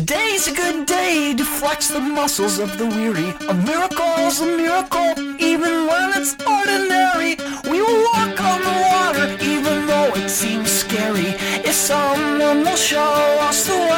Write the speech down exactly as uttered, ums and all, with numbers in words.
Today's a good day to flex the muscles of the weary. A miracle's a miracle, even when it's ordinary. We will walk on the water, even though it seems scary. If someone will show us the way,